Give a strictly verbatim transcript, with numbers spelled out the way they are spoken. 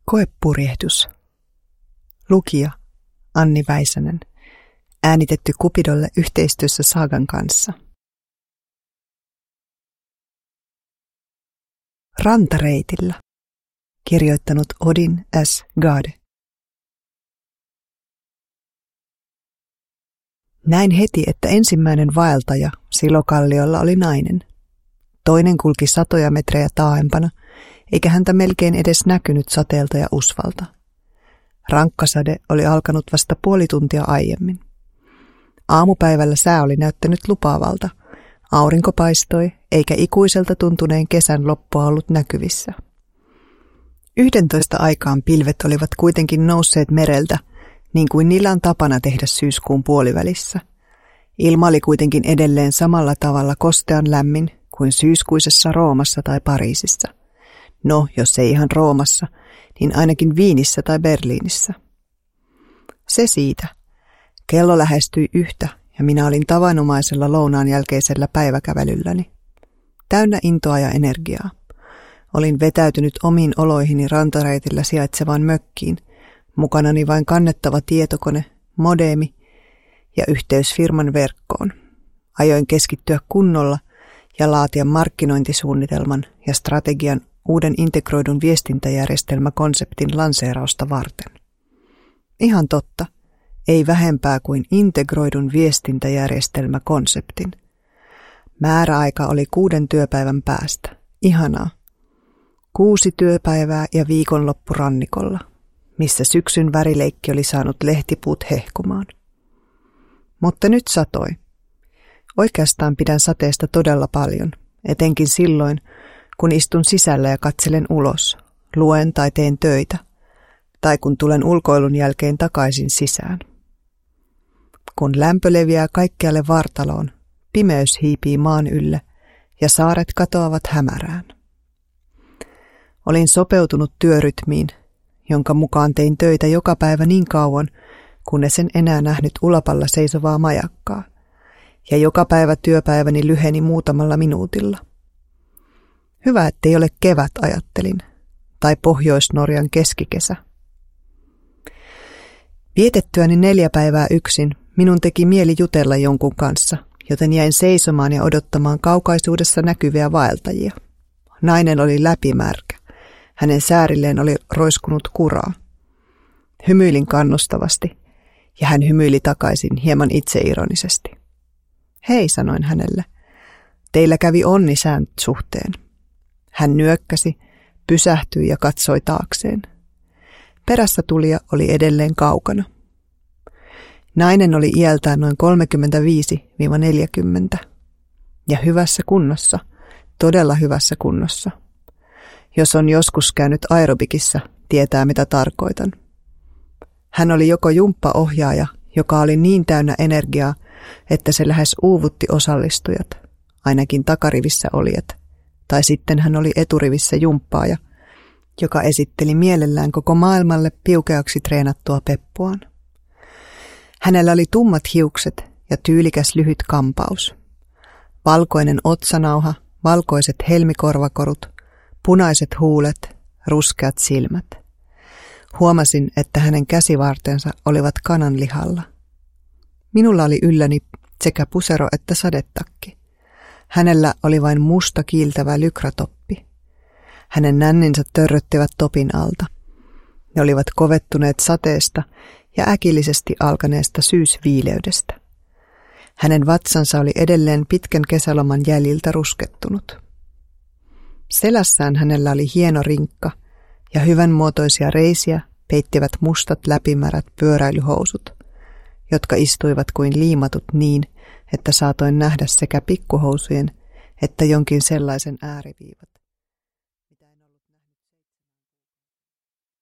Koepurjehdus. Lukija Anni Väisänen. Äänitetty Cupidolle yhteistyössä Saagan kanssa. Rantareitillä. Kirjoittanut Odin S. Gade. Näin heti, että ensimmäinen vaeltaja Silokalliolla oli nainen. Toinen kulki satoja metrejä taaempana, eikä häntä melkein edes näkynyt sateelta ja usvalta. Rankkasade oli alkanut vasta puoli tuntia aiemmin. Aamupäivällä sää oli näyttänyt lupaavalta. Aurinko paistoi, eikä ikuiselta tuntuneen kesän loppua ollut näkyvissä. Yhdentoista aikaan pilvet olivat kuitenkin nousseet mereltä, niin kuin niillä on tapana tehdä syyskuun puolivälissä. Ilma oli kuitenkin edelleen samalla tavalla kostean lämmin kuin syyskuisessa Roomassa tai Pariisissa. No, jos ei ihan Roomassa, niin ainakin Viinissä tai Berliinissä. Se siitä. Kello lähestyi yhtä ja minä olin tavanomaisella lounaan jälkeisellä päiväkävelylläni. Täynnä intoa ja energiaa. Olin vetäytynyt omiin oloihini rantareitillä sijaitsevaan mökkiin, mukanani vain kannettava tietokone, modeemi ja yhteys firman verkkoon. Ajoin keskittyä kunnolla ja laatia markkinointisuunnitelman ja strategian uuden integroidun viestintäjärjestelmäkonseptin lanseerausta varten. Ihan totta, ei vähempää kuin integroidun viestintäjärjestelmäkonseptin. Määräaika oli kuuden työpäivän päästä. Ihanaa. Kuusi työpäivää ja viikonloppu rannikolla, missä syksyn värileikki oli saanut lehtipuut hehkumaan. Mutta nyt satoi. Oikeastaan pidän sateesta todella paljon, etenkin silloin, kun istun sisällä ja katselen ulos, luen tai teen töitä, tai kun tulen ulkoilun jälkeen takaisin sisään. Kun lämpö leviää kaikkialle vartaloon, pimeys hiipii maan ylle ja saaret katoavat hämärään. Olin sopeutunut työrytmiin, jonka mukaan tein töitä joka päivä niin kauan, kunnes en enää nähnyt ulapalla seisovaa majakkaa, ja joka päivä työpäiväni lyheni muutamalla minuutilla. Hyvä, ettei ole kevät, ajattelin, tai Pohjois-Norjan keskikesä. Vietettyäni neljä päivää yksin, minun teki mieli jutella jonkun kanssa, joten jäin seisomaan ja odottamaan kaukaisuudessa näkyviä vaeltajia. Nainen oli läpimärkä. Hänen säärilleen oli roiskunut kuraa. Hymyilin kannustavasti, ja hän hymyili takaisin hieman itseironisesti. Hei, sanoin hänelle, teillä kävi onni sään suhteen. Hän nyökkäsi, pysähtyi ja katsoi taakseen. Perässä tulija oli edelleen kaukana. Nainen oli iältään noin kolmekymmentäviisi neljäkymmentä ja hyvässä kunnossa, todella hyvässä kunnossa. Jos on joskus käynyt aerobikissa, tietää mitä tarkoitan. Hän oli joko jumppaohjaaja, joka oli niin täynnä energiaa, että se lähes uuvutti osallistujat, ainakin takarivissä olijat, tai sitten hän oli eturivissä jumppaaja, joka esitteli mielellään koko maailmalle piukeaksi treenattua peppuaan. Hänellä oli tummat hiukset ja tyylikäs lyhyt kampaus. Valkoinen otsanauha, valkoiset helmikorvakorut, punaiset huulet, ruskeat silmät. Huomasin, että hänen käsivartensa olivat kananlihalla. Minulla oli ylläni sekä pusero että sadetakki. Hänellä oli vain musta kiiltävä lykratoppi. Hänen nänninsä törröttivät topin alta. Ne olivat kovettuneet sateesta ja äkillisesti alkaneesta syysviileydestä. Hänen vatsansa oli edelleen pitkän kesäloman jäljiltä ruskettunut. Selässään hänellä oli hieno rinkka ja hyvänmuotoisia reisiä peittivät mustat läpimärät pyöräilyhousut, jotka istuivat kuin liimatut niin, että saatoin nähdä sekä pikkuhousujen että jonkin sellaisen ääriviivat.